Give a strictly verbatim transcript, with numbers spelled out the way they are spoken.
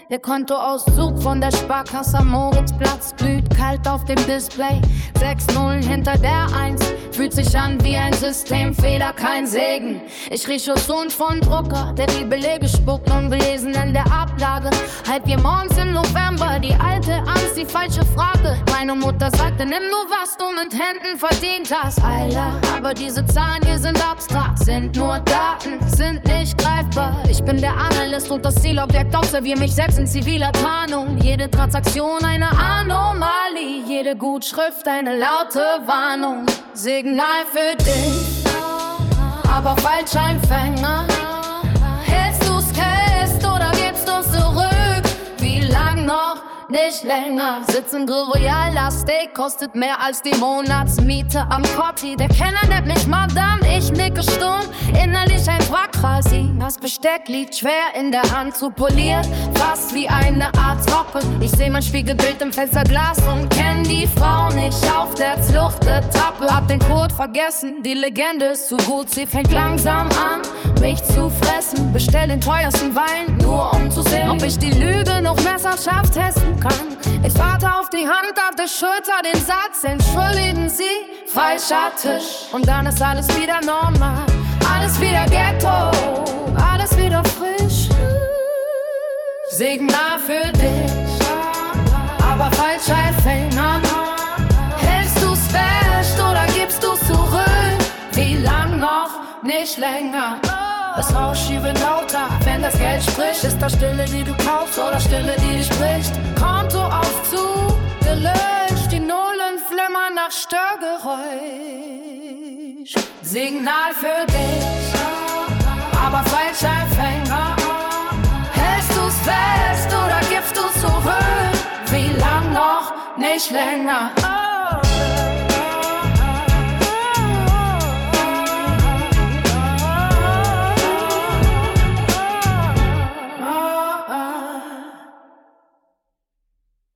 Der Kontoauszug von der Sparkasse am Moritzplatz glüht kalt auf dem Display. Sechs Nullen hinter der Eins, fühlt sich an wie ein Systemfehler, kein Segen. Ich riech Ozon von Drucker, der die Belege spuckt, ungelesen in der Ablage. Halb vier morgens im November, die alte Angst, die falsche Frage. Meine Mutter sagte, nimm nur was du mit Händen verdient hast, Alter. Aber diese Zahlen hier sind abstrakt, sind nur Daten, sind nicht greifbar. Ich bin der Analyst und das Zielobjekt, observier mich selbst in ziviler Tarnung. Jede Transaktion eine Anomalie, jede Gutschrift eine laute Warnung. Signal für dich, aber falscher Empfänger. Hältst du's fest oder gibst du's zurück? Wie lang noch? Nicht länger. Sitzen Grill Royal, Last Steak kostet mehr als die Monatsmiete am Kotti. Der Kenner nennt mich Madame, ich nicke stumm. Innerlich ein Wrack quasi. Das Besteck liegt schwer in der Hand zu poliert, fast wie eine Art Trockel. Ich seh mein Spiegelbild im Fensterglas und kenn die Frau nicht auf der Fluchtetappe. Hab den Code vergessen, die Legende ist zu gut. Sie fängt langsam an, mich zu fressen. Bestell den teuersten Wein, nur um zu sehen, ob ich die Lüge noch messerscharf testen kann. Ich warte auf die Hand auf der Schulter, den Satz, entschuldigen Sie, falscher Tisch. Und dann ist alles wieder normal, alles wieder Ghetto, alles wieder frisch. Signal für dich, aber falscher Empfänger. Hältst du's fest oder gibst du's zurück? Wie lang noch? Nicht länger. Das Rauschen wird lauter, wenn das Geld spricht. Ist das Stille, die du kaufst oder Stille, die dich spricht? Konto auf Zug, gelöscht, die Nullen flimmern nach Störgeräusch. Signal für dich, aber falscher Empfänger. Hältst du's fest oder gibst du's zurück? Wie lang noch? Nicht länger.